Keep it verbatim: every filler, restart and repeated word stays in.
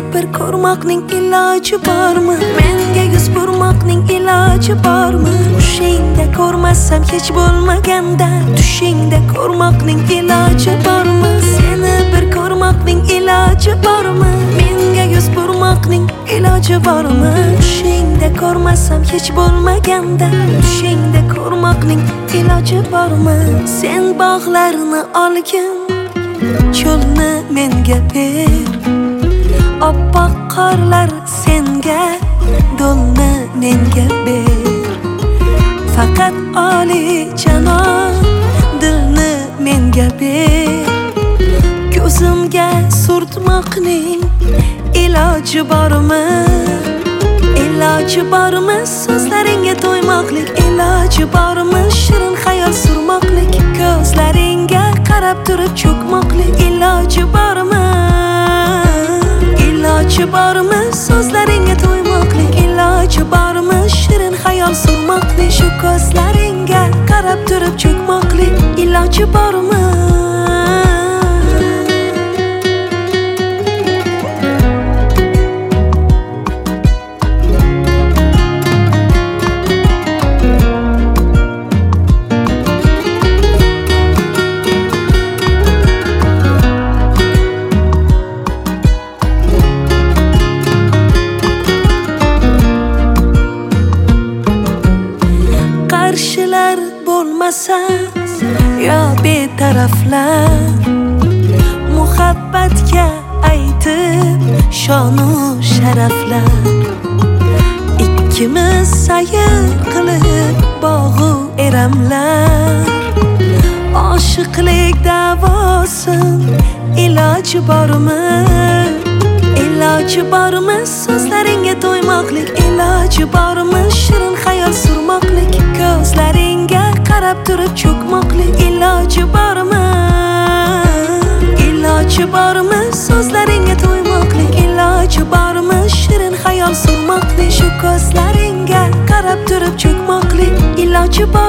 bir ko'rmoqning iloji bormi? Menga yuz burmoqning iloji bormi? Tushingda ko'rmasam hech bo'lmaganda, tushingda ko'rmoqning iloji bormi? Seni bir ko'rmoqning iloji bormi? Menga yuz burmoqning iloji bormi? Tushingda ko'rmasam hech bo'lmaganda, tushingda ko'rmoqning iloji bormi? Sen bog'larni olgin, cho'lni menga ber, oppoq qorlar senga, do'lni menga ber. Faqat olijanob dilni menga ber, ko'zimga surtmoqning iloji bormi? Iloji bormi? So'zlaringga to'ymoqlik iloji bormi? Shirin xayol surmoqlik, ko'zlaringga qarab turib cho'kmoqlik iloji bormi? Iloji bormi? So'zlaringga to'ymoqlik iloji bormi? Shirin xayol surmoqlik, shu ko'zlaringga qarab turib cho'kmoqlik iloji bormi? Qarshilar bo'lmasa yo betaraflar, muhabbatga aytib shonu sharaflar, ikkimiz sayr qilib bog'u eramlar, oshiqlik davosin iloji bormi? Iloji bormi? So'zlaringga to'ymoqlik iloji bormi? Shirin xayol surmoqlik, ko'zlaringga qarab turib cho'kmoqlik iloji bormi? Iloji bormi? So'zlaringga to'ymoqlik iloji bormi? Shirin xayol surmoqlik, shu ko'zlaringga qarab turib cho'kmoqlik iloji bormi?